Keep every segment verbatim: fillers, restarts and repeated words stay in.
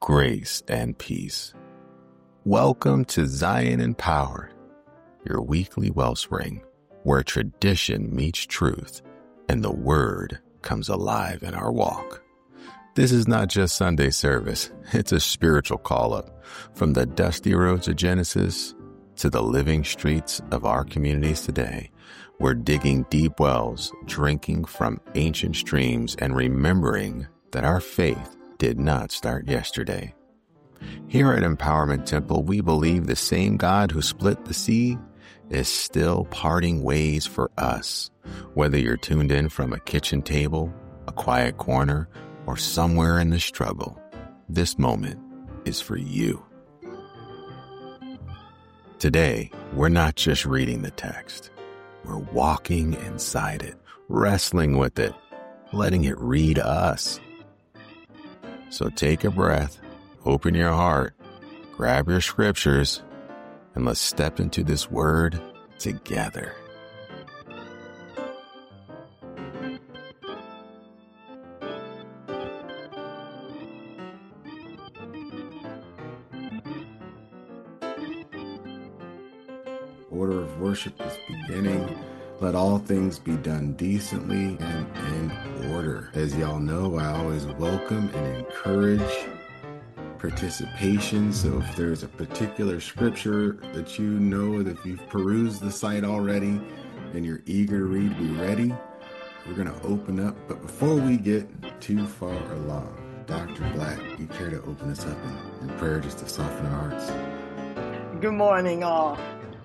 grace, and peace. Welcome to Zion Empowered, your weekly wellspring where tradition meets truth and the word comes alive in our walk. This is not just Sunday service, it's a spiritual call-up from the dusty roads of Genesis to the living streets of our communities today. We're digging deep wells, drinking from ancient streams, and remembering that our faith did not start yesterday. Here at Empowerment Temple, we believe the same God who split the sea is still parting ways for us. Whether you're tuned in from a kitchen table, a quiet corner, or somewhere in the struggle, this moment is for you. Today, we're not just reading the text. We're walking inside it, wrestling with it, letting it read us. So take a breath, open your heart, grab your scriptures, and let's step into this word together. Order of worship is beginning. Let all things be done decently and in order. As y'all know, I always welcome and encourage participation. So if there's a particular scripture that you know that you've perused the site already and you're eager to read, be ready. We're going to open up. But before we get too far along, Doctor Black, you care to open us up in, in prayer just to soften our hearts? Good morning, all.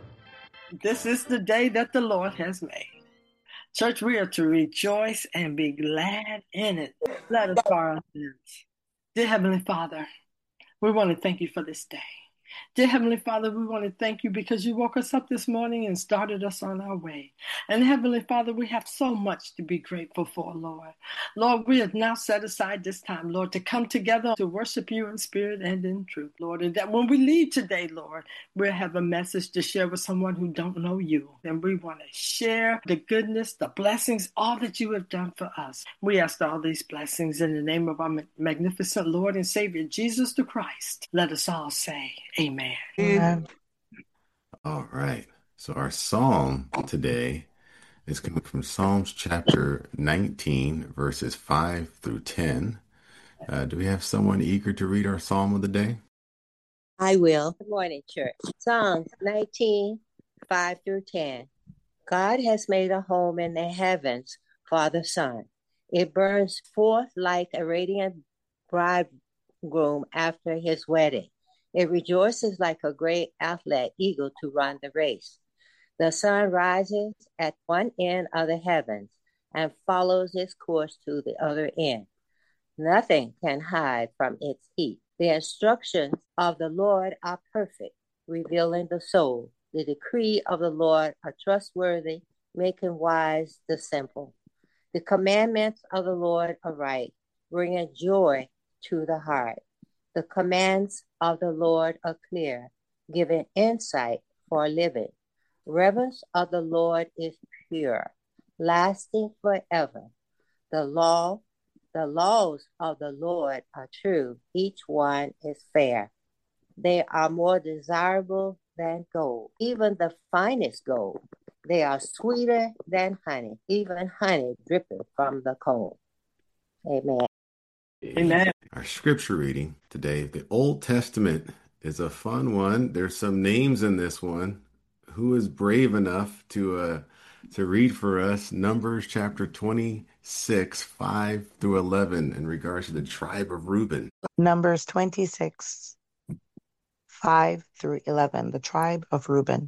This is the day that the Lord has made. Church, we are to rejoice and be glad in it. Let us bow our heads. Dear Heavenly Father, we want to thank you for this day. Dear Heavenly Father, we want to thank you because you woke us up this morning and started us on our way. And Heavenly Father, we have so much to be grateful for, Lord. Lord, we have now set aside this time, Lord, to come together to worship you in spirit and in truth, Lord. And that when we leave today, Lord, we'll have a message to share with someone who don't know you. And we want to share the goodness, the blessings, all that you have done for us. We ask all these blessings in the name of our magnificent Lord and Savior, Jesus the Christ. Let us all say amen. Amen. All right. So our psalm today is coming from Psalms chapter nineteen, verses five through ten. Uh, do we have someone eager to read our psalm of the day? I will. Good morning, church. Psalms nineteen, five through ten. God has made a home in the heavens for the sun. It burns forth like a radiant bridegroom after his wedding. It rejoices like a great athlete eagle to run the race. The sun rises at one end of the heavens and follows its course to the other end. Nothing can hide from its heat. The instructions of the Lord are perfect, revealing the soul. The decree of the Lord are trustworthy, making wise the simple. The commandments of the Lord are right, bringing joy to the heart. The commands of the Lord are clear, giving insight for living. Reverence of the Lord is pure, lasting forever. The law, the laws of the Lord are true. Each one is fair. They are more desirable than gold, even the finest gold. They are sweeter than honey, even honey dripping from the comb. Amen. Amen. Our scripture reading today, the Old Testament, is a fun one. There's some names in this one. Who is brave enough to uh, to read for us Numbers chapter twenty-six, five through eleven in regards to the tribe of Reuben? Numbers twenty-six, five through eleven, the tribe of Reuben.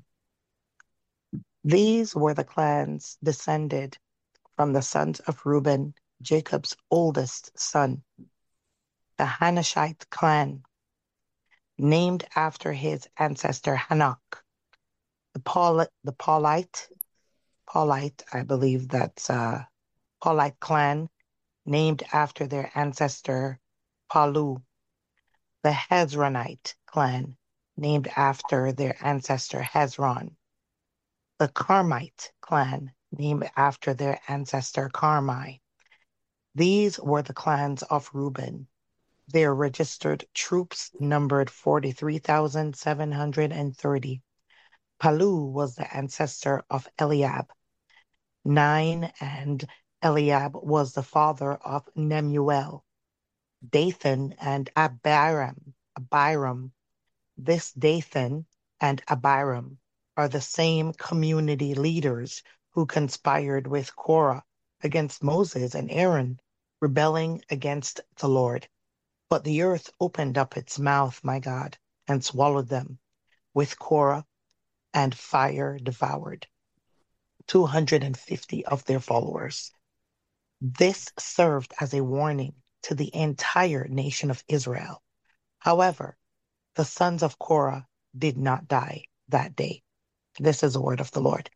These were the clans descended from the sons of Reuben, Jacob's oldest son. The Hanashite clan, named after his ancestor Hanok. The Paul, the Paulite, Paulite, I believe that's uh, Paulite clan, named after their ancestor Palu. The Hezronite clan, named after their ancestor Hezron. The Carmite clan, named after their ancestor Carmi. These were the clans of Reuben. Their registered troops numbered forty-three thousand seven hundred thirty. Palu was the ancestor of Eliab. Nine and Eliab was the father of Nemuel. Dathan and Abiram, Abiram. This Dathan and Abiram are the same community leaders who conspired with Korah against Moses and Aaron, rebelling against the Lord. But the earth opened up its mouth, my God, and swallowed them, with Korah, and fire devoured two hundred fifty of their followers. This served as a warning to the entire nation of Israel. However, the sons of Korah did not die that day. This is the word of the Lord.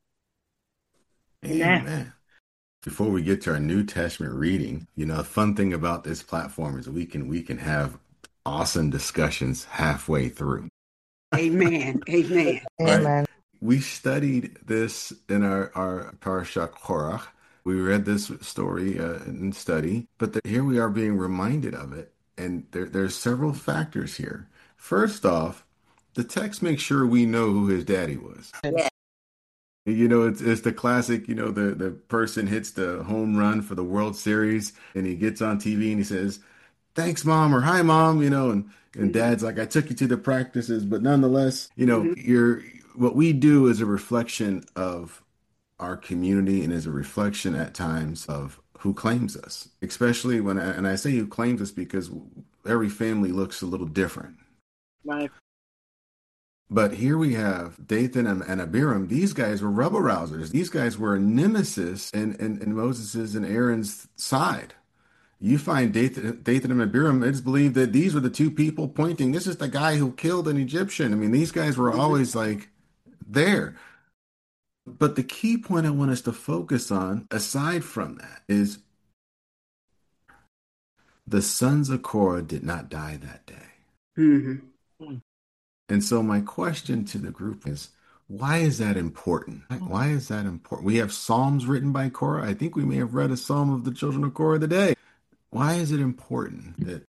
Amen. Amen. Before we get to our New Testament reading, you know, the fun thing about this platform is we can we can have awesome discussions halfway through. Amen. Amen. Amen. Right? We studied this in our, our Parashat Korach. We read this story uh, in study, but the, here we are being reminded of it. And there, there's several factors here. First off, the text makes sure we know who his daddy was. Yeah. You know, it's it's the classic, you know, the, the person hits the home run for the World Series and he gets on T V and he says, thanks, mom, or hi, mom, you know, and, and dad's like, I took you to the practices, but nonetheless, you know, mm-hmm. you're what we do is a reflection of our community and is a reflection at times of who claims us, especially when, I, and I say who claims us because every family looks a little different. Right. But here we have Dathan and, and Abiram. These guys were rebel rousers. These guys were a nemesis in, in, in Moses' and Aaron's side. You find Dathan, Dathan and Abiram, it's believed that these were the two people pointing, this is the guy who killed an Egyptian. I mean, these guys were always like there. But the key point I want us to focus on, aside from that, is the sons of Korah did not die that day. Mm-hmm. And so my question to the group is, why is that important? Why is that important? We have Psalms written by Korah. I think we may have read a Psalm of the children of Korah today. Why is it important that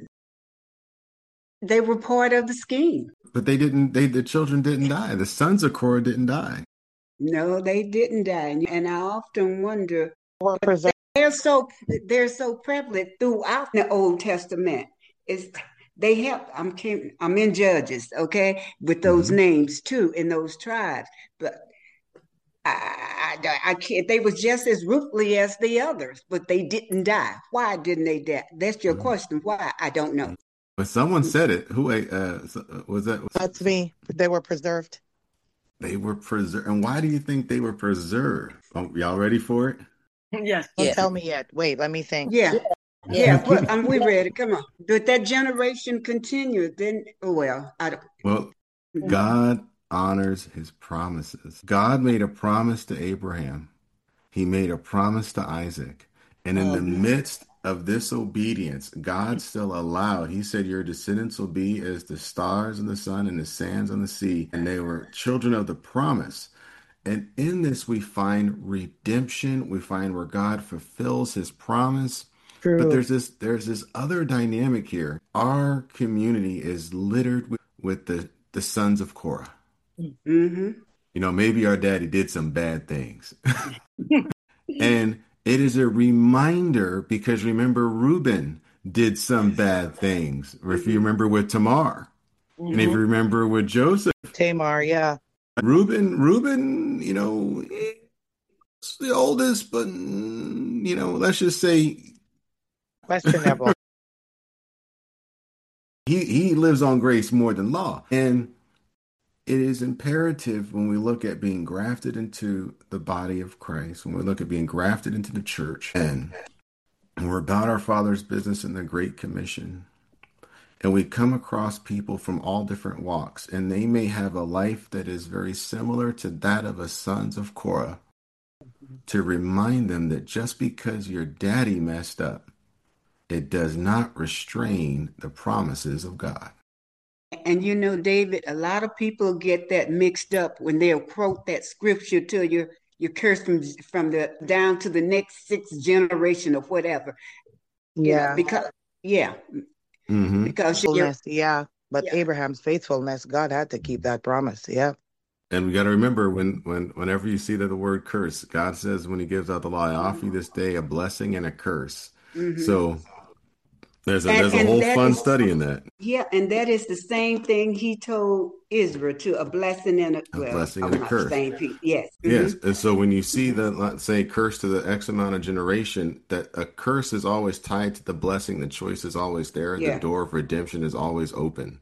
they were part of the scheme? But they didn't, they the children didn't die. The sons of Korah didn't die. No, they didn't die. And I often wonder, they're so they're so prevalent throughout the Old Testament. Is they help. I'm I'm in Judges, okay, with those mm-hmm. names too in those tribes. But I, I, I can't. They was just as ruthless as the others, but they didn't die. Why didn't they die? That's your mm-hmm. question. Why? I don't know. But someone said it. Who uh, was that? That's me. They were preserved. They were preserved. And why do you think they were preserved? Oh, y'all ready for it? Yes. Don't yeah. tell me yet. Wait, let me think. Yeah. Yeah, yeah but um, we ready. Come on. But that generation continued. Then, oh, well, I don't. Well, God honors his promises. God made a promise to Abraham. He made a promise to Isaac. And in oh, the midst of this obedience, God still allowed. He said, your descendants will be as the stars in the sun and the sands on the sea. And they were children of the promise. And in this, we find redemption. We find where God fulfills his promise. True. But there's this there's this other dynamic here. Our community is littered with, with the, the sons of Korah. Mm-hmm. You know, maybe our daddy did some bad things. And it is a reminder, because remember, Reuben did some bad things. Or if you remember with Tamar, mm-hmm. and if you remember with Joseph. Tamar, yeah. Reuben, Reuben, you know, he's the oldest, but, you know, let's just say. Questionable. he, he lives on grace more than law. And it is imperative when we look at being grafted into the body of Christ, when we look at being grafted into the church, and, and we're about our Father's business in the Great Commission, and we come across people from all different walks, and they may have a life that is very similar to that of a sons of Korah, to remind them that just because your daddy messed up, it does not restrain the promises of God. And you know, David, a lot of people get that mixed up when they'll quote that scripture to you, you curse from from the down to the next sixth generation or whatever. Yeah. You know, because yeah. Mm-hmm. Because you're, Faithfulness, yeah. But yeah. Abraham's faithfulness, God had to keep that promise. Yeah. And we got to remember when, when, whenever you see that the word curse, God says when He gives out the law, I offer you this day a blessing and a curse. Mhm. So there's a And- there's a and whole that fun is- study in that. Yeah, and that is the same thing He told Israel to a blessing and a, A well, blessing and I'm a not curse. saying pe- yes. Yes. Mhm. And so when you see the, let's say, curse to the X amount of generation, that a curse is always tied to the blessing. The choice is always there. Yeah. The door of redemption is always open.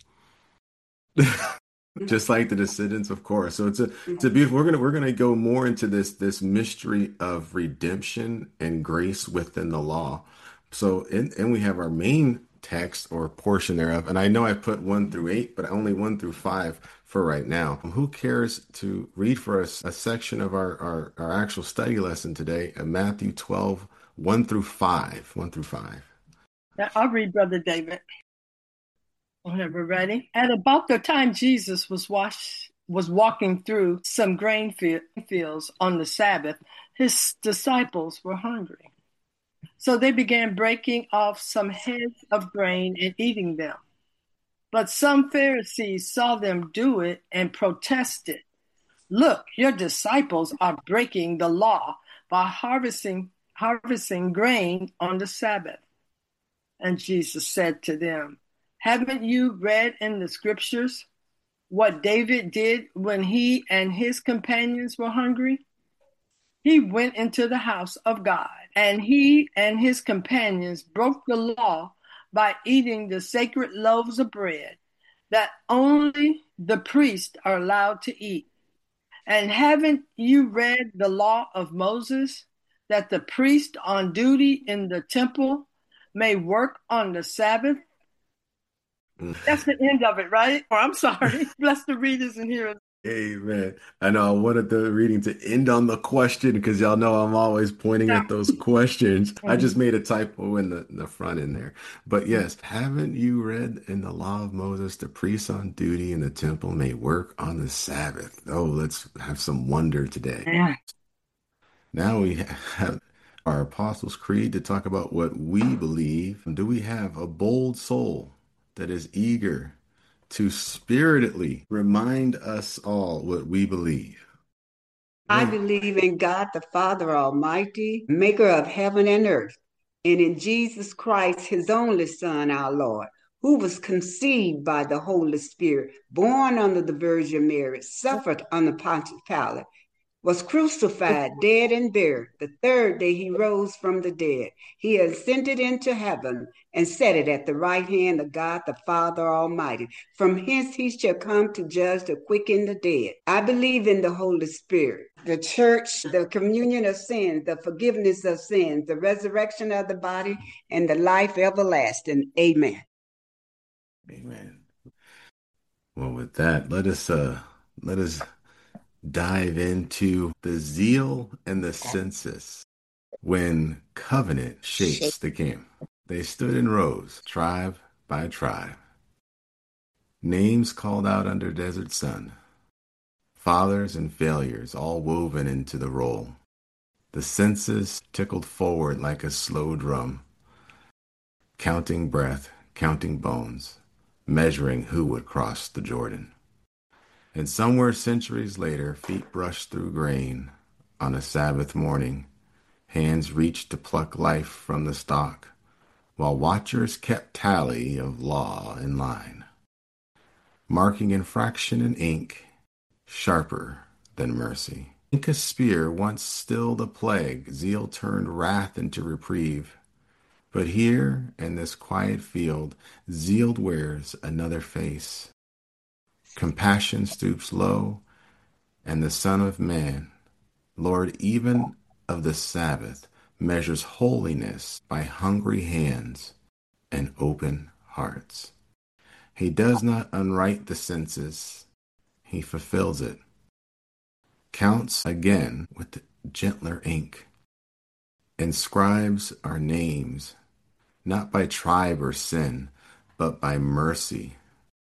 Just like the descendants, of course. So it's a it's a beautiful. We're gonna we're gonna go more into this this mystery of redemption and grace within the law. So and and we have our main text or portion thereof. And I know I put one through eight, but only one through five for right now. Who cares to read for us a section of our our, our actual study lesson today? Uh, Matthew twelve, one through five. One through five. I'll read, Brother David. Whenever ready. At about the time Jesus was wash, was walking through some grain fields on the Sabbath, his disciples were hungry. So they began breaking off some heads of grain and eating them. But some Pharisees saw them do it and protested. Look, your disciples are breaking the law by harvesting, harvesting grain on the Sabbath. And Jesus said to them, haven't you read in the scriptures what David did when he and his companions were hungry? He went into the house of God, and he and his companions broke the law by eating the sacred loaves of bread that only the priests are allowed to eat. And haven't you read the law of Moses, that the priest on duty in the temple may work on the Sabbath? That's the end of it, right? Or I'm sorry. Bless the readers in here. Amen. I know I wanted the reading to end on the question because y'all know I'm always pointing at those questions. I just made a typo in the, in the front end there. But yes, haven't you read in the law of Moses, the priests on duty in the temple may work on the Sabbath? Oh, let's have some wonder today. Yeah. Now we have our Apostles' Creed to talk about what we believe. Do we have a bold soul that is eager to spiritedly remind us all what we believe? I believe in God the Father Almighty, maker of heaven and earth, and in Jesus Christ, his only Son, our Lord, who was conceived by the Holy Spirit, born under the Virgin Mary, suffered under Pontius Pilate, was crucified, dead and buried. The third day he rose from the dead. He ascended into heaven and set it at the right hand of God the Father Almighty. From hence he shall come to judge the quick and the dead. I believe in the Holy Spirit, the church, the communion of sins, the forgiveness of sins, the resurrection of the body, and the life everlasting. Amen. Amen. Well, with that, let us uh let us dive into the zeal and the census when covenant shapes the camp. They stood in rows, tribe by tribe. Names called out under desert sun. Fathers and failures all woven into the roll. The census tickled forward like a slow drum, counting breath, counting bones, measuring who would cross the Jordan. And somewhere centuries later, feet brushed through grain. On a Sabbath morning, hands reached to pluck life from the stalk, while watchers kept tally of law in line, marking infraction in ink, sharper than mercy. Like a spear once stilled a plague, zeal turned wrath into reprieve. But here, in this quiet field, zeal wears another face. Compassion stoops low, and the Son of Man, Lord even of the Sabbath, measures holiness by hungry hands and open hearts. He does not unwrite the census, he fulfills it, counts again with gentler ink, inscribes our names, not by tribe or sin, but by mercy.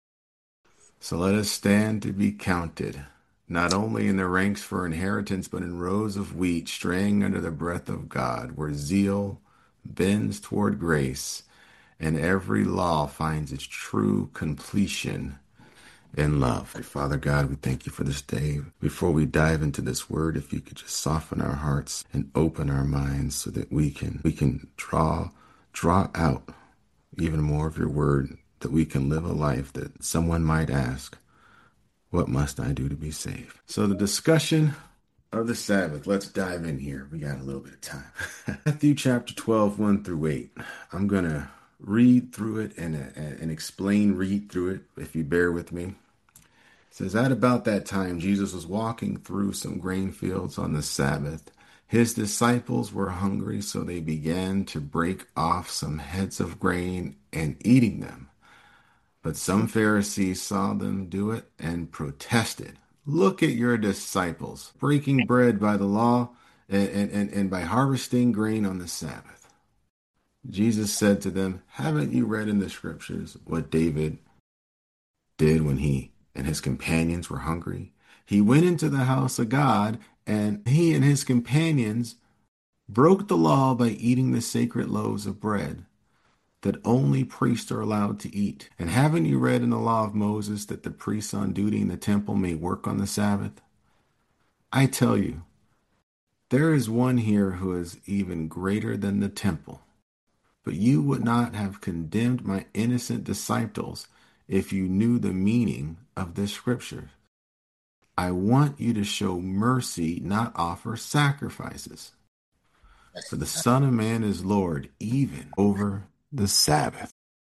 So let us stand to be counted, not only in the ranks for inheritance, but in rows of wheat straying under the breath of God, where zeal bends toward grace and every law finds its true completion in love. Father God, we thank you for this day. Before we dive into this word, if you could just soften our hearts and open our minds so that we can we can draw draw out even more of your word, that we can live a life that someone might ask, what must I do to be saved? So the discussion of the Sabbath, let's dive in here. We got a little bit of time. Matthew chapter twelve, one through eight. I'm going to read through it and, and explain, read through it, if you bear with me. It says, at about that time, Jesus was walking through some grain fields on the Sabbath. His disciples were hungry, so they began to break off some heads of grain and eating them. But some Pharisees saw them do it and protested. Look at your disciples breaking bread by the law and, and, and by harvesting grain on the Sabbath. Jesus said to them, haven't you read in the scriptures what David did when he and his companions were hungry? He went into the house of God, and he and his companions broke the law by eating the sacred loaves of bread that only priests are allowed to eat. And haven't you read in the law of Moses that the priests on duty in the temple may work on the Sabbath? I tell you, there is one here who is even greater than the temple. But you would not have condemned my innocent disciples if you knew the meaning of this scripture. I want you to show mercy, not offer sacrifices. For the Son of Man is Lord, even over the Sabbath.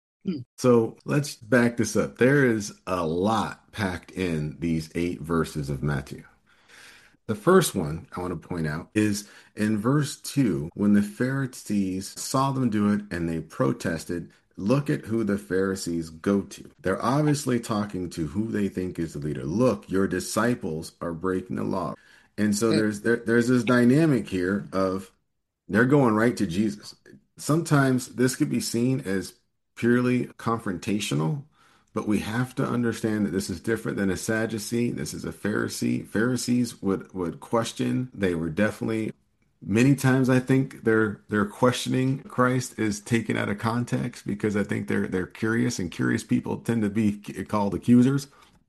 So let's back this up. There is a lot packed in these eight verses of Matthew. The first one I want to point out is in verse two, when the Pharisees saw them do it and they protested. Look at who the Pharisees go to. They're obviously talking to who they think is the leader. Look, your disciples are breaking the law. And so there's there, there's this dynamic here of they're going right to Jesus. Sometimes this could be seen as purely confrontational, but we have to understand that this is different than a Sadducee. This is a Pharisee. Pharisees would, would question. They were definitely, many times I think their their questioning Christ is taken out of context because I think they're they're curious, and curious people tend to be called accusers.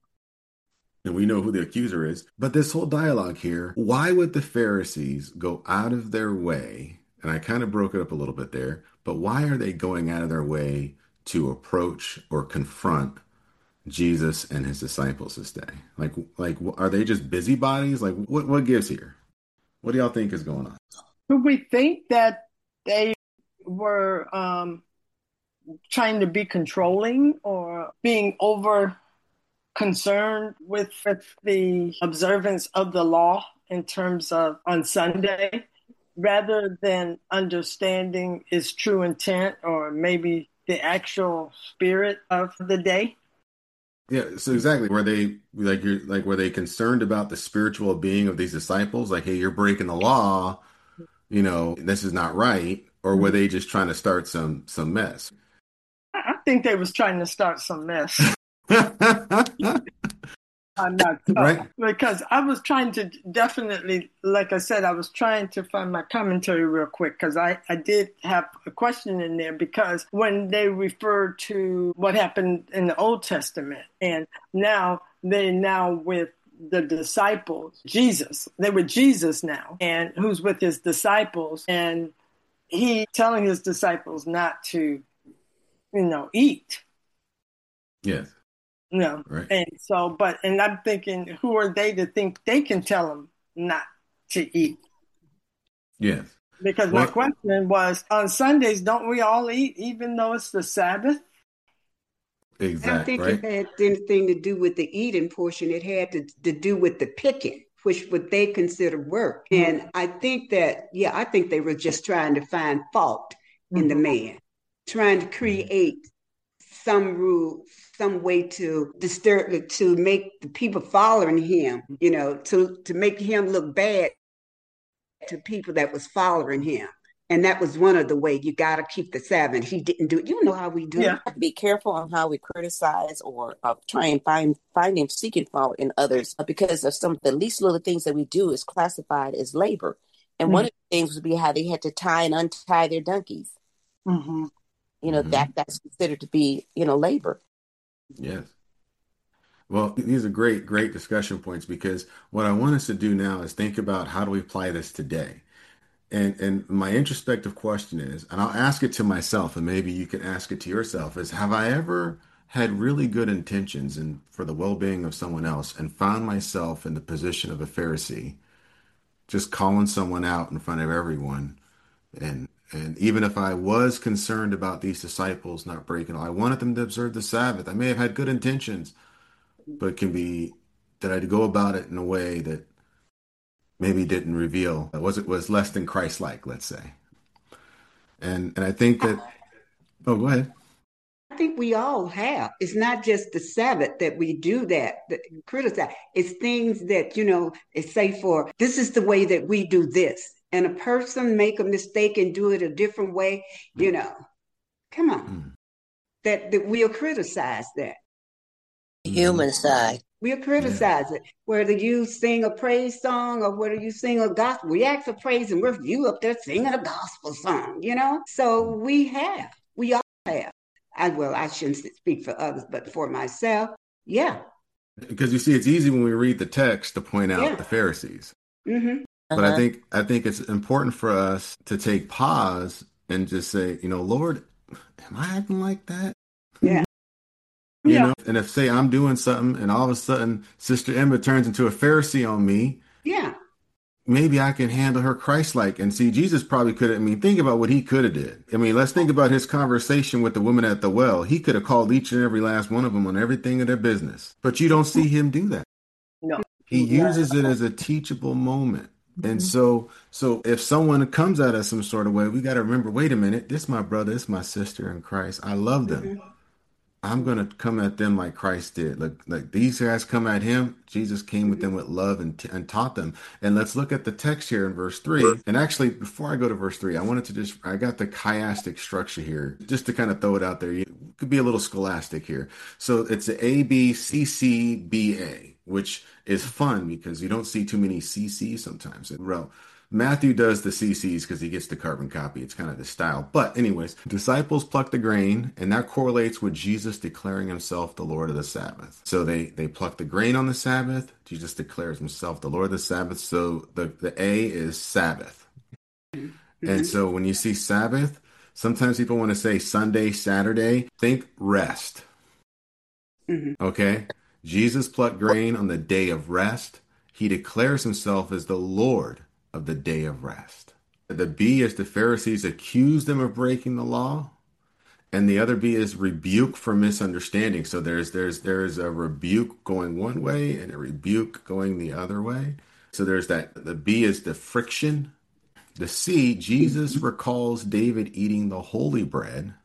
And we know who the accuser is. But this whole dialogue here, why would the Pharisees go out of their way? And I kind of broke it up a little bit there, but why are they going out of their way to approach or confront Jesus and his disciples this day? Like, like, are they just busybodies? Like, what, what gives here? What do y'all think is going on? Do we think that they were um, trying to be controlling or being over concerned with the observance of the law in terms of on Sunday, rather than understanding its true intent or maybe the actual spirit of the day? Yeah, so exactly. Were they like you're like were they concerned about the spiritual being of these disciples? Like, hey, you're breaking the law, you know, this is not right, or were they just trying to start some some mess? I think they was trying to start some mess. I'm not sure. Right? Because I was trying to definitely, like I said, I was trying to find my commentary real quick because I, I did have a question in there, because when they referred to what happened in the Old Testament and now they're now with the disciples, Jesus, they were Jesus now, and who's with his disciples, and he telling his disciples not to, you know, eat. Yes. No. Right. And so, but, and I'm thinking, who are they to think they can tell them not to eat? Yes. Because well, my question was, on Sundays, don't we all eat, even though it's the Sabbath? Exactly. I don't think right? it had anything to do with the eating portion. It had to, to do with the picking, which what they consider work. Mm-hmm. And I think that, yeah, I think they were just trying to find fault mm-hmm. in the man, trying to create some rule, some way to disturb, to make the people following him, you know, to, to make him look bad to people that was following him. And that was one of the ways. You got to keep the Sabbath. He didn't do it. You know how we do yeah. it. Be careful on how we criticize or uh, try and find find him seeking fault in others, because of some of the least little things that we do is classified as labor. And mm-hmm. one of the things would be how they had to tie and untie their donkeys. Mm-hmm. you know, mm-hmm. that that's considered to be, you know, labor. Yes. Well, these are great, great discussion points, because what I want us to do now is think about how do we apply this today? And and my introspective question is, and I'll ask it to myself, and maybe you can ask it to yourself, is have I ever had really good intentions and for the well-being of someone else and found myself in the position of a Pharisee, just calling someone out in front of everyone? And and even if I was concerned about these disciples not breaking, I wanted them to observe the Sabbath. I may have had good intentions, but it can be that I'd go about it in a way that maybe didn't reveal, was it was less than Christ-like, let's say. And and I think that, oh, go ahead. I think we all have. It's not just the Sabbath that we do that, that criticize. It's things that, you know, it's say for, this is the way that we do this. And a person make a mistake and do it a different way, you know, come on. Mm. That, that we'll criticize that. Human side. We'll criticize yeah. it. Whether you sing a praise song or whether you sing a gospel, we ask for praise and we're you up there singing a gospel song, you know? So we have, we all have. I, well, I shouldn't speak for others, but for myself, yeah. Because you see, it's easy when we read the text to point out yeah. the Pharisees. Mm-hmm. But uh-huh. I think I think it's important for us to take pause and just say, you know, Lord, am I acting like that? Yeah. You yeah. know, and if say I'm doing something and all of a sudden Sister Emma turns into a Pharisee on me, yeah, maybe I can handle her Christ-like. And see, Jesus probably could have, I mean, think about what he could have did. I mean, let's think about his conversation with the woman at the well. He could have called each and every last one of them on everything of their business, but you don't see him do that. No. He uses it as a teachable moment. And so, so if someone comes at us some sort of way, we got to remember, wait a minute, this is my brother, this is my sister in Christ. I love them. Mm-hmm. I'm going to come at them like Christ did. Like, like these guys come at him. Jesus came with them with love and, t- and taught them. And let's look at the text here in verse three. And actually, before I go to verse three, I wanted to just, I got the chiastic structure here just to kind of throw it out there. You could be a little scholastic here. So it's a A, B, C, C, B, A, which is fun because you don't see too many C Cs sometimes. Well, Matthew does the C Cs because he gets the carbon copy. It's kind of the style. But anyways, disciples pluck the grain, and that correlates with Jesus declaring himself the Lord of the Sabbath. So they, they pluck the grain on the Sabbath. Jesus declares himself the Lord of the Sabbath. So the, the A is Sabbath. And so when you see Sabbath, sometimes people want to say Sunday, Saturday. Think rest. Mm-hmm. Okay? Jesus plucked grain on the day of rest. He declares himself as the Lord of the day of rest. The B is the Pharisees accuse them of breaking the law, and the other B is rebuke for misunderstanding. So there's there's there's a rebuke going one way and a rebuke going the other way. So there's that. The B is the friction. The C, Jesus recalls David eating the holy bread.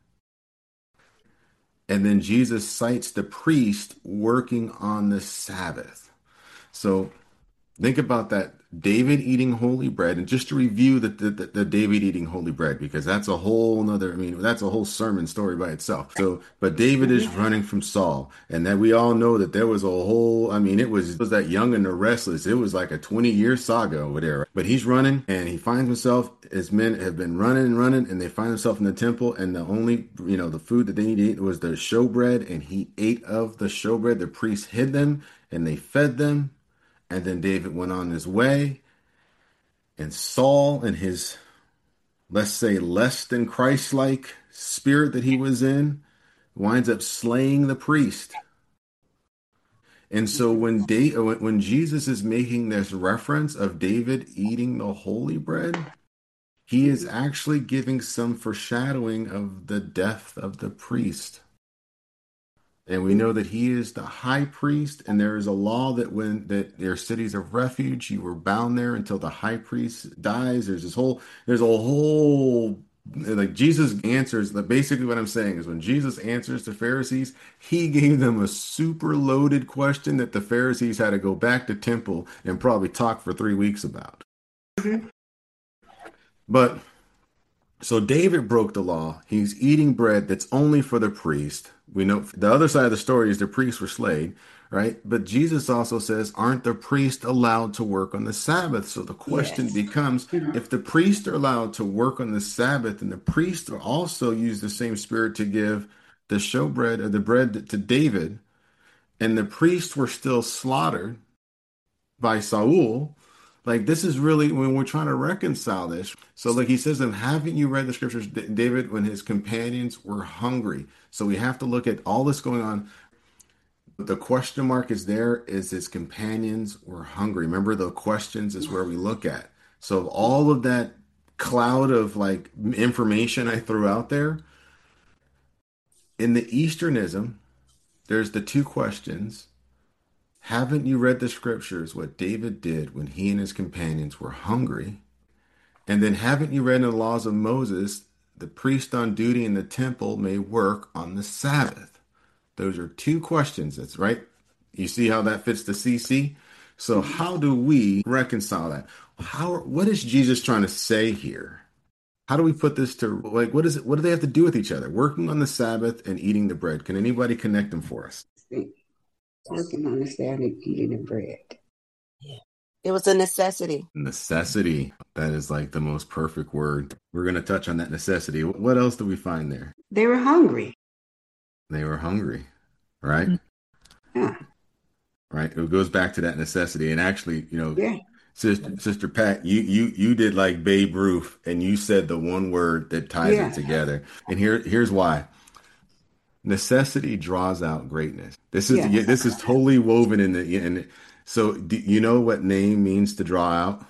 And then Jesus cites the priest working on the Sabbath. So think about that. David eating holy bread, and just to review the, the, the David eating holy bread, because that's a whole nother, I mean, that's a whole sermon story by itself. So, but David is running from Saul, and that we all know that there was a whole, I mean, it was, it was that Young and the Restless. It was like a twenty year saga over there, but he's running and he finds himself, his men have been running and running, and they find themselves in the temple, and the only, you know, the food that they need to eat was the showbread, and he ate of the showbread. The priests hid them and they fed them. And then David went on his way, and Saul, in his, let's say, less than Christ-like spirit that he was in, winds up slaying the priest. And so when Da- when Jesus is making this reference of David eating the holy bread, he is actually giving some foreshadowing of the death of the priest. And we know that he is the high priest, and there is a law that when that there are cities of refuge, you were bound there until the high priest dies. There's this whole, there's a whole, like Jesus answers, basically what I'm saying is when Jesus answers the Pharisees, he gave them a super loaded question that the Pharisees had to go back to temple and probably talk for three weeks about. Mm-hmm. But So David broke the law. He's eating bread that's only for the priest. We know the other side of the story is the priests were slain, right? But Jesus also says, aren't the priests allowed to work on the Sabbath? So the question Yes. becomes, if the priests are allowed to work on the Sabbath, and the priests also use the same spirit to give the showbread or the bread to David, and the priests were still slaughtered by Saul, like this is really when we're trying to reconcile this. So like he says, then haven't you read the scriptures, D- David, when his companions were hungry? So we have to look at all this going on. The question mark is there is his companions were hungry. Remember, the questions is where we look at. So all of that cloud of like information I threw out there in the Easternism, there's the two questions. Haven't you read the scriptures, what David did when he and his companions were hungry? And then haven't you read in the laws of Moses, the priest on duty in the temple may work on the Sabbath? Those are two questions. That's right. You see how that fits the C C? So how do we reconcile that? How, what is Jesus trying to say here? How do we put this to, like, what is it? What do they have to do with each other? Working on the Sabbath and eating the bread. Can anybody connect them for us? Working on the Sabbath, eating the bread. Yeah. It was a necessity. Necessity. That is like the most perfect word. We're going to touch on that necessity. What else do we find there? They were hungry. They were hungry, right? Yeah. Right. It goes back to that necessity. And actually, you know, Yeah. Sister, Sister Pat, you, you, you did like Babe Ruth and you said the one word that ties Yeah. it together. And here, here's why. Necessity draws out greatness. This is Yes. this is totally woven in the and so do you know what name means to draw out?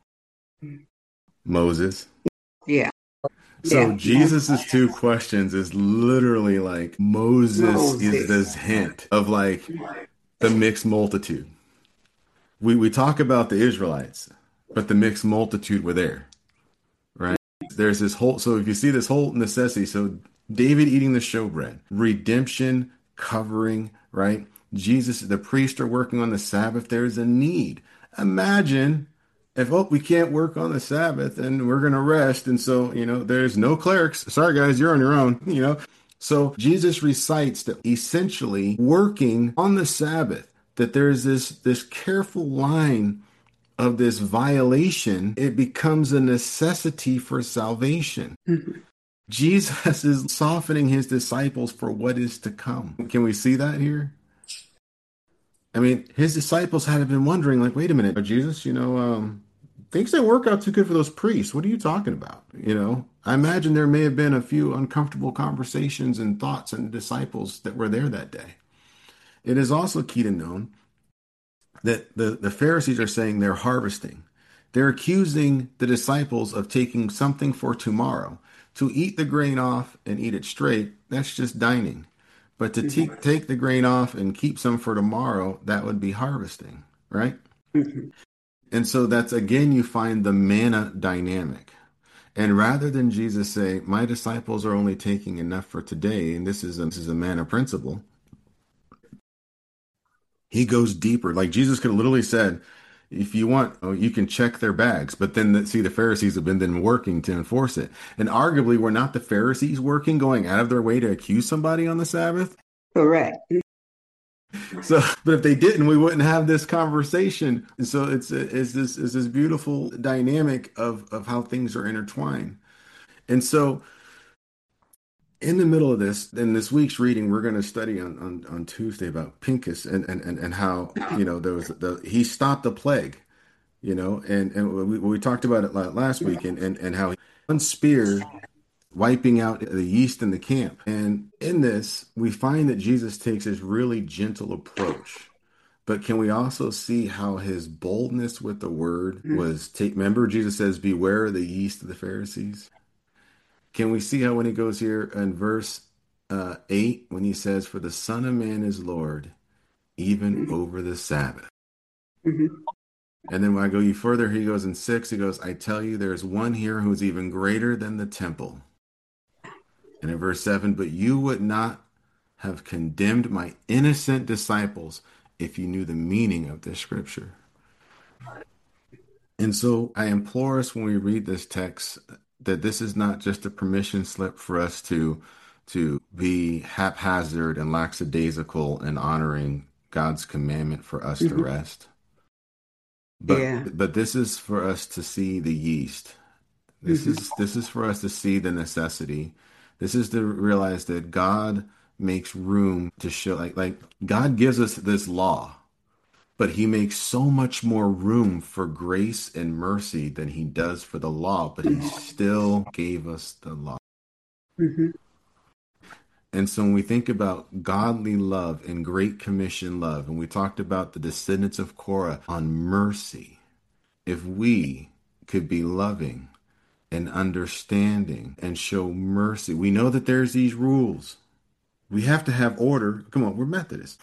Moses. Yeah. So Yeah. Jesus's two questions is literally like Moses, Moses. is this hint of like the mixed multitude. We we talk about the Israelites, but the mixed multitude were there, right? There's this whole so if you see this whole necessity, so David eating the showbread, redemption, covering, right? Jesus, the priests are working on the Sabbath. There's a need. Imagine if, oh, we can't work on the Sabbath and we're going to rest. And so, you know, there's no clerics. Sorry, guys, you're on your own, you know. So Jesus recites that essentially working on the Sabbath, that there's this, this careful line of this violation. It becomes a necessity for salvation. Mm-hmm. Jesus is softening his disciples for what is to come. Can we see that here? I mean, his disciples had been wondering, like, wait a minute, Jesus, you know, um, things didn't work out too good for those priests. What are you talking about? You know, I imagine there may have been a few uncomfortable conversations and thoughts and disciples that were there that day. It is also key to know that the, the Pharisees are saying they're harvesting. They're accusing the disciples of taking something for tomorrow. To eat the grain off and eat it straight, that's just dining. But to te- take the grain off and keep some for tomorrow, that would be harvesting, right? Mm-hmm. And so that's, again, you find the manna dynamic. And rather than Jesus say, my disciples are only taking enough for today, and this is a, this is a manna principle, he goes deeper. Like Jesus could have literally said, if you want, oh, you can check their bags. But then, the, see, the Pharisees have been then working to enforce it. And arguably, were not the Pharisees working, going out of their way to accuse somebody on the Sabbath? Correct. So, but if they didn't, we wouldn't have this conversation. And so it's it's this is this beautiful dynamic of of how things are intertwined. And so, in the middle of this, in this week's reading, we're going to study on, on, on Tuesday about Pincus and, and, and, and how, you know, there was the, he stopped the plague, you know, and, and we, we talked about it last week and, and, and how one spear wiping out the yeast in the camp. And in this, we find that Jesus takes this really gentle approach. But can we also see how his boldness with the word was take, remember Jesus says, beware of the yeast of the Pharisees. Can we see how when he goes here in verse uh, eight, when he says, for the Son of Man is Lord, even mm-hmm. over the Sabbath. Mm-hmm. And then when I go you further, he goes in six, he goes, I tell you, there's one here who's even greater than the temple. And in verse seven, but you would not have condemned my innocent disciples if you knew the meaning of this scripture. And so I implore us when we read this text, that this is not just a permission slip for us to to be haphazard and lackadaisical in honoring God's commandment for us mm-hmm. to rest. But yeah. but this is for us to see the yeast. This mm-hmm. is this is for us to see the necessity. This is to realize that God makes room to show, like like God gives us this law, but he makes so much more room for grace and mercy than he does for the law, but he still gave us the law. Mm-hmm. And so when we think about godly love and Great Commission love, and we talked about the descendants of Korah on mercy, if we could be loving and understanding and show mercy, we know that there's these rules. We have to have order. Come on, we're Methodists.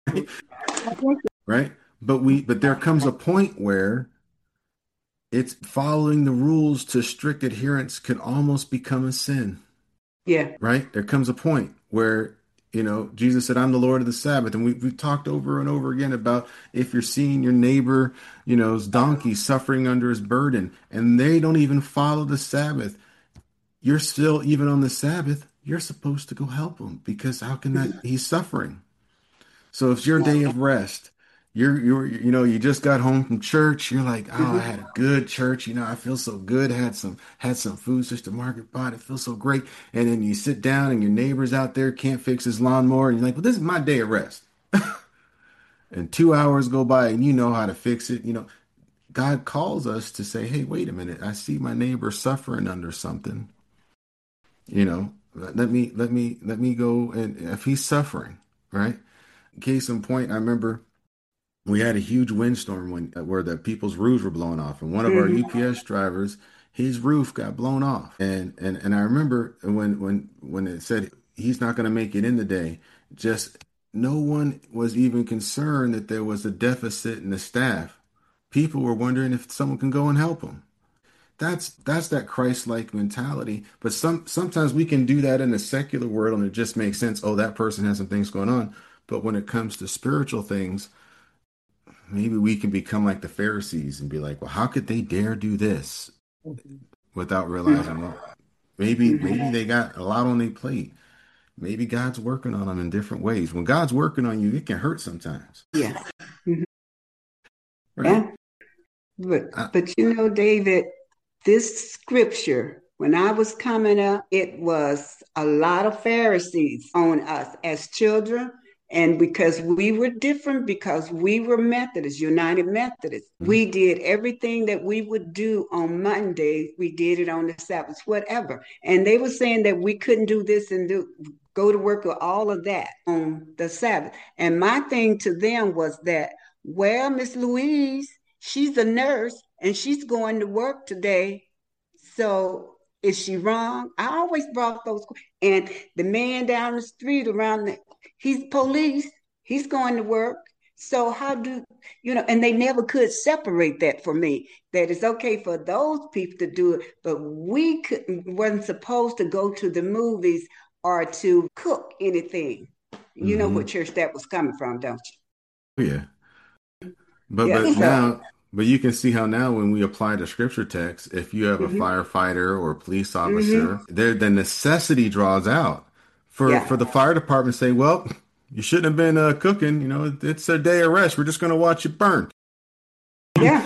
Right? But we but there comes a point where it's following the rules to strict adherence can almost become a sin. Yeah. Right? There comes a point where, you know, Jesus said, I'm the Lord of the Sabbath. And we, we've talked over and over again about if you're seeing your neighbor, you know, his donkey suffering under his burden, and they don't even follow the Sabbath, you're still, even on the Sabbath, you're supposed to go help him, because how can that, he's suffering. So it's your day of rest. You're, you're, you know, you just got home from church. You're like, oh, I had a good church. You know, I feel so good. Had some, had some food Sister Margaret bought. It feels so great. And then you sit down and your neighbor's out there, can't fix his lawnmower. And you're like, well, this is my day of rest. And two hours go by and you know how to fix it. You know, God calls us to say, hey, wait a minute. I see my neighbor suffering under something. You know, let me, let me, let me go. And if he's suffering, right? Case in point, I remember we had a huge windstorm when where the people's roofs were blown off, and one of mm-hmm. our U P S drivers, his roof got blown off. And and and I remember when when when it said he's not going to make it in the day, just no one was even concerned that there was a deficit in the staff. People were wondering if someone can go and help them. That's that's that Christ-like mentality. But some sometimes we can do that in the secular world, and it just makes sense. Oh, that person has some things going on. But when it comes to spiritual things, maybe we can become like the Pharisees and be like, well, how could they dare do this without realizing, well, maybe, maybe they got a lot on their plate. Maybe God's working on them in different ways. When God's working on you, it can hurt sometimes. Yeah. Mm-hmm. Right? Yeah. But, I, but you know, David, this scripture, when I was coming up, it was a lot of Pharisees on us as children. And because we were different, because we were Methodists, United Methodists, mm-hmm. we did everything that we would do on Monday. We did it on the Sabbath, whatever. And they were saying that we couldn't do this and do go to work or all of that on the Sabbath. And my thing to them was that, well, Miss Louise, she's a nurse and she's going to work today. So is she wrong? I always brought those. And the man down the street around the he's police. He's going to work. So how do, you know, and they never could separate that for me, that it's okay for those people to do it, but we couldn't, wasn't supposed to go to the movies or to cook anything. You mm-hmm. know what church that was coming from, don't you? Yeah. But, yeah. but now, but you can see how now when we apply the scripture text, if you have mm-hmm. a firefighter or a police officer, mm-hmm. there the necessity draws out. For yeah. for the fire department to say, well, you shouldn't have been uh, cooking. You know, it's a day of rest. We're just going to watch it burn. Yeah.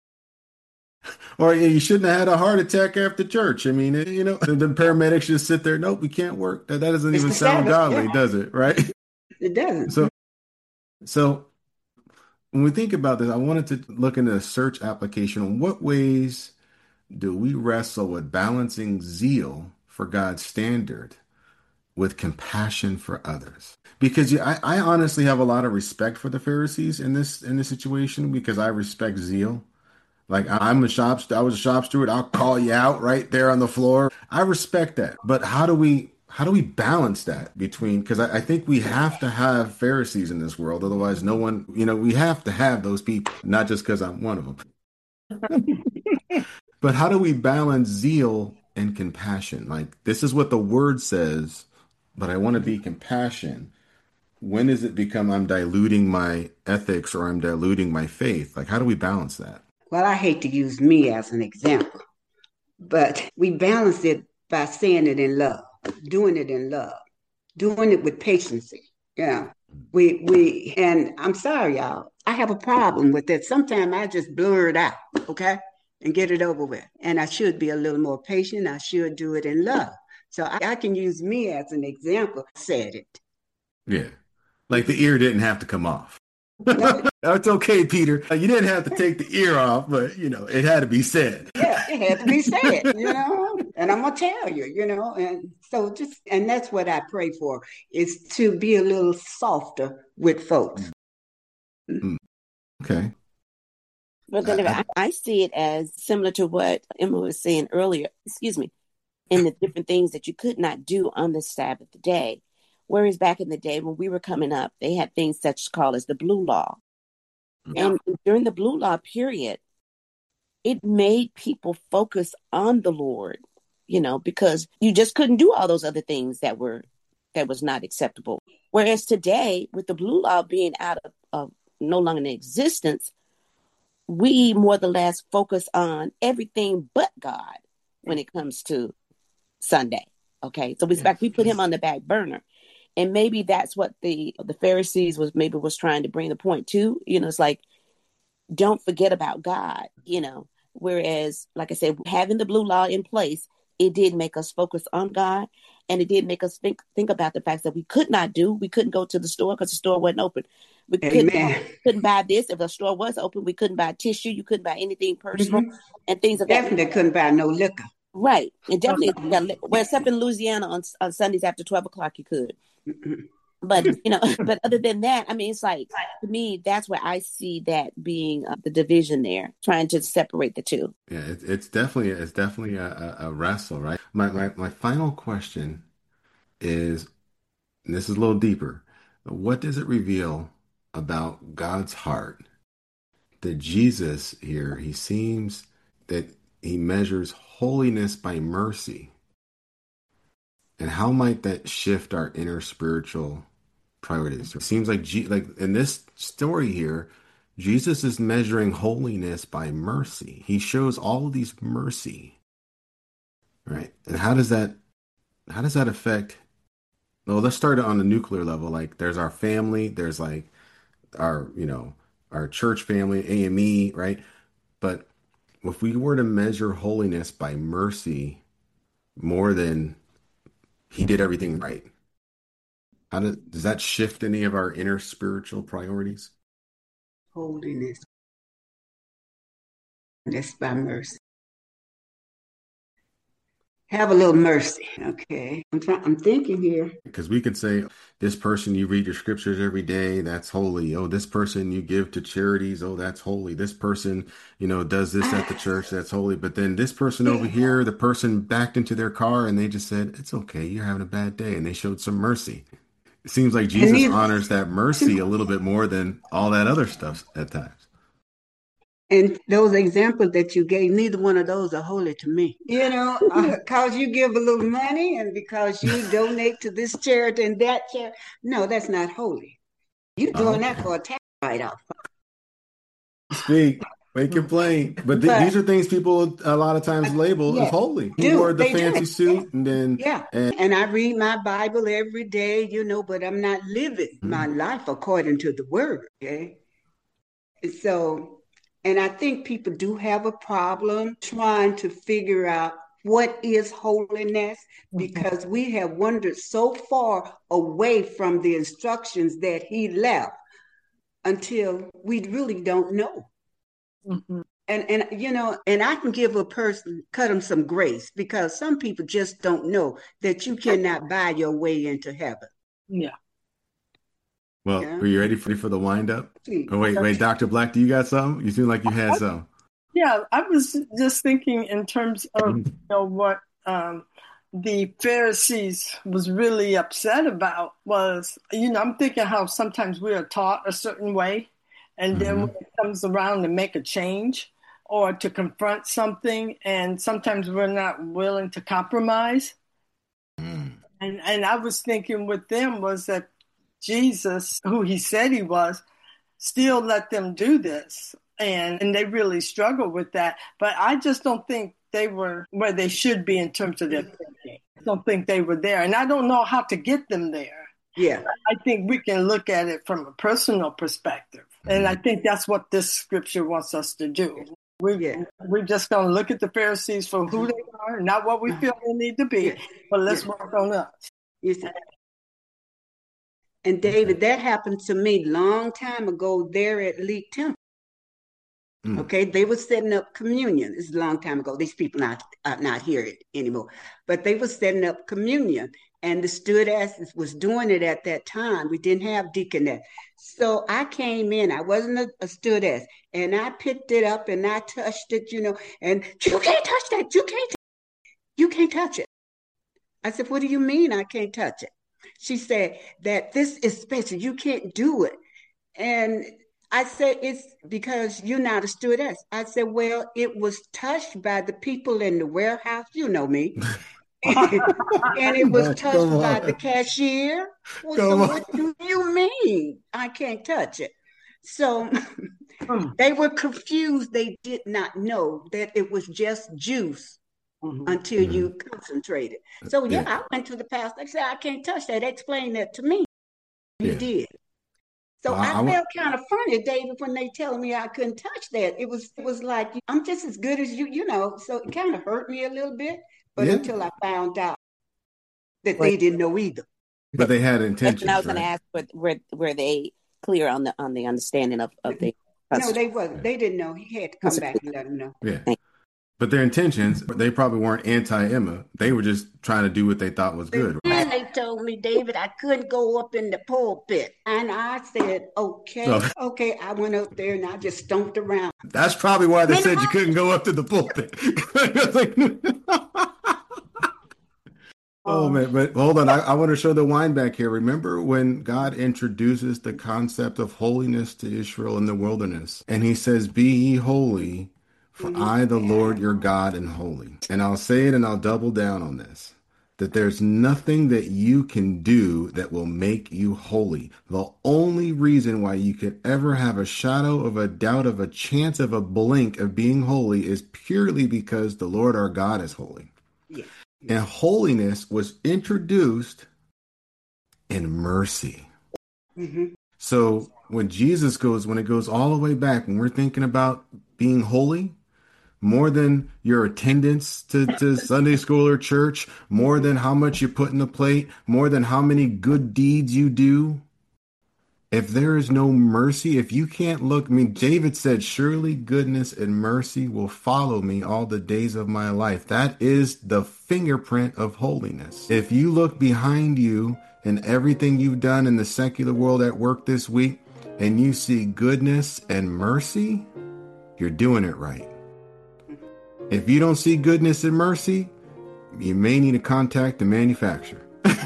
Or you shouldn't have had a heart attack after church. I mean, you know, the paramedics just sit there. Nope, we can't work. That, that doesn't it's even sound Sabbath, godly, yeah. does it? Right? It doesn't. So, so when we think about this, I wanted to look into a search application on what ways do we wrestle with balancing zeal for God's standard with compassion for others. Because I, I honestly have a lot of respect for the Pharisees in this in this situation, because I respect zeal. Like, I'm a shop, I was a shop steward. I'll call you out right there on the floor. I respect that. But how do we how do we balance that between, because I, I think we have to have Pharisees in this world. Otherwise, no one, you know, we have to have those people, not just because I'm one of them. But how do we balance zeal and compassion? Like, this is what the word says, but I want to be compassion. When does it become I'm diluting my ethics or I'm diluting my faith? Like, how do we balance that? Well, I hate to use me as an example, but we balance it by saying it in love, doing it in love, doing it with patience. Yeah. We, we, and I'm sorry, y'all, I have a problem with that. Sometimes I just blur it out, okay, and get it over with. And I should be a little more patient. I should do it in love. So I, I can use me as an example. I said it. Yeah. Like the ear didn't have to come off. That's okay, Peter. You didn't have to take the ear off, but, you know, it had to be said. Yeah, it had to be said, you know, and I'm going to tell you, you know, and so just, and that's what I pray for, is to be a little softer with folks. Mm. Okay. But then I, I see it as similar to what Emma was saying earlier, excuse me, in the different things that you could not do on the Sabbath day. Whereas back in the day when we were coming up, they had things such as called as the blue law. Yeah. And during the blue law period, it made people focus on the Lord, you know, because you just couldn't do all those other things that were, that was not acceptable. Whereas today, with the blue law being out of, of no longer in existence, we more or less focus on everything but God when it comes to Sunday. Okay. So we, we put him on the back burner. And maybe that's what the the Pharisees was maybe was trying to bring the point to. You know, it's like, don't forget about God, you know. Whereas, like I said, having the blue law in place, it did make us focus on God. And it did make us think think about the fact that we could not do. We couldn't go to the store because the store wasn't open. We couldn't, couldn't buy this. If the store was open, we couldn't buy tissue. You couldn't buy anything personal mm-hmm. and things of definitely that. Definitely couldn't buy no liquor. Right. And definitely, well, except in Louisiana on, on Sundays after twelve o'clock, you could. But, you know, but other than that, I mean, it's like, to me, that's where I see that being uh, the division there, trying to separate the two. Yeah, it, it's definitely, it's definitely a, a wrestle, right? My, my, my final question is, and this is a little deeper, what does it reveal about God's heart that Jesus here, he seems that he measures holiness by mercy? And how might that shift our inner spiritual priorities? It seems like, G- like in this story here, Jesus is measuring holiness by mercy. He shows all of these mercy, right? And how does that, how does that affect? Well, let's start on the nuclear level. Like, there's our family, there's like our, you know, our church family, A M E, right? But if we were to measure holiness by mercy more than he did everything right, how does, does that shift any of our inner spiritual priorities? Holiness. That's by mercy. Have a little mercy. Okay. I'm trying, I'm thinking here. Because we could say, this person, you read your scriptures every day, that's holy. Oh, this person you give to charities, oh, that's holy. This person, you know, does this at the church, that's holy. But then this person over here, the person backed into their car and they just said, it's okay, you're having a bad day. And they showed some mercy. It seems like Jesus these, honors that mercy a little bit more than all that other stuff at times. And those examples that you gave, neither one of those are holy to me. You know, because uh, you give a little money and because you donate to this charity and that charity. No, that's not holy. You're doing okay. that for a tax write-off. Speak. Make it plain. But, th- but these are things people a lot of times label yeah, as holy. He do, wore the fancy do. suit and then... Yeah, and, and I read my Bible every day, you know, but I'm not living mm-hmm. my life according to the word, okay? So... And I think people do have a problem trying to figure out what is holiness because we have wandered so far away from the instructions that he left until we really don't know. Mm-hmm. And, and you know, and I can give a person, cut them some grace because some people just don't know that you cannot buy your way into heaven. Yeah. Well, yeah. Are you ready for, for the wind up? Oh, wait, wait, Doctor Black, do you got something? You seem like you had some. Yeah, I was just thinking in terms of you know what um, the Pharisees was really upset about was, you know, I'm thinking how sometimes we are taught a certain way, and mm-hmm. then when it comes around to make a change or to confront something, and sometimes we're not willing to compromise. Mm. And and I was thinking with them was that Jesus, who he said he was, still let them do this. And, and they really struggle with that. But I just don't think they were where they should be in terms of their thinking. I don't think they were there. And I don't know how to get them there. Yeah. I think we can look at it from a personal perspective. And I think that's what this scripture wants us to do. We, yeah. We're just going to look at the Pharisees for who they are, not what we feel they need to be, yeah. but let's yeah. work on us. Yes. And David, that happened to me long time ago there at Leak Temple. Mm. Okay, they were setting up communion. It's a long time ago. These people not are not here anymore, but they were setting up communion, and the stewardess was doing it at that time. We didn't have deaconess, so I came in. I wasn't a, a stewardess, and I picked it up and I touched it, you know. And you can't touch that. You can't. You can't touch it. I said, "What do you mean I can't touch it?" She said that this is special. You can't do it, and I said, it's because you're not a stewardess. I said, well, it was touched by the people in the warehouse. You know me. And it was touched by the cashier. Well, so what do you mean I can't touch it? So they were confused. They did not know that it was just juice mm-hmm. until mm-hmm. you concentrated. So, yeah, yeah, I went to the pastor. I said, I can't touch that. Explain that to me. He yeah. did. So well, I, I felt kind of funny, David, when they tell me I couldn't touch that. It was it was like, I'm just as good as you, you know. So it kind of hurt me a little bit, but yeah. until I found out that but, they didn't know either. But they had intentions. I was right? going to ask, were, were were they clear on the on the understanding of, of the? No, they wasn't. They didn't know. He had to come back and let them know. Yeah. But their intentions, they probably weren't anti-Emma. They were just trying to do what they thought was good. And they told me, David, I couldn't go up in the pulpit. And I said, okay, oh. okay. I went up there and I just stomped around. That's probably why they said you couldn't go up to the pulpit. Oh, man. But hold on. I, I want to show the wine back here. Remember when God introduces the concept of holiness to Israel in the wilderness? And he says, be ye holy, for I, the Lord, your God, am holy. And I'll say it and I'll double down on this, that there's nothing that you can do that will make you holy. The only reason why you could ever have a shadow of a doubt, of a chance of a blink of being holy is purely because the Lord our God is holy. Yeah. And holiness was introduced in mercy. Mm-hmm. So when Jesus goes, when it goes all the way back, when we're thinking about being holy, more than your attendance to, to Sunday school or church, more than how much you put in the plate, more than how many good deeds you do. If there is no mercy, if you can't look, I mean, David said, surely goodness and mercy will follow me all the days of my life. That is the fingerprint of holiness. If you look behind you and everything you've done in the secular world at work this week, and you see goodness and mercy, you're doing it right. If you don't see goodness and mercy, you may need to contact the manufacturer.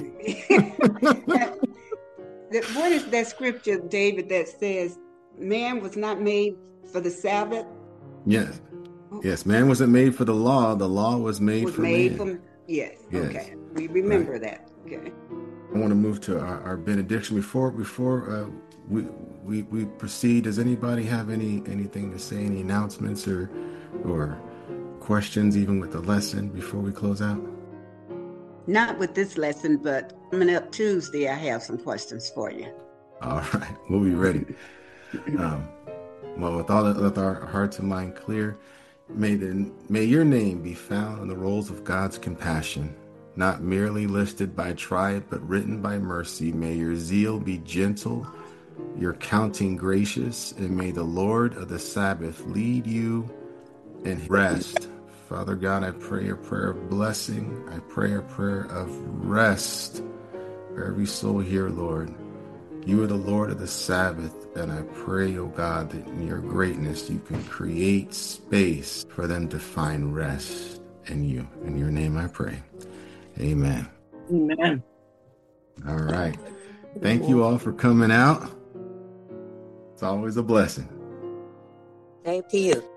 What is that scripture, David, that says man was not made for the Sabbath? Yes. Yes, man wasn't made for the law. The law was made was for made man. From, yes. yes, okay. We remember right. that. Okay. I want to move to our, our benediction. Before before uh, we, we we proceed, does anybody have any anything to say, any announcements or or questions, even with the lesson, before we close out? Not with this lesson, but coming up Tuesday, I have some questions for you. All right, we'll be ready. um, well, with all with our hearts and mind clear, may the may your name be found in the rolls of God's compassion, not merely listed by tribe, but written by mercy. May your zeal be gentle, your counting gracious, and may the Lord of the Sabbath lead you in rest. Father God, I pray a prayer of blessing. I pray a prayer of rest for every soul here, Lord. You are the Lord of the Sabbath, and I pray, oh God, that in your greatness you can create space for them to find rest in you. In your name I pray. Amen. Amen. All right. Thank you all for coming out. It's always a blessing. Thank you.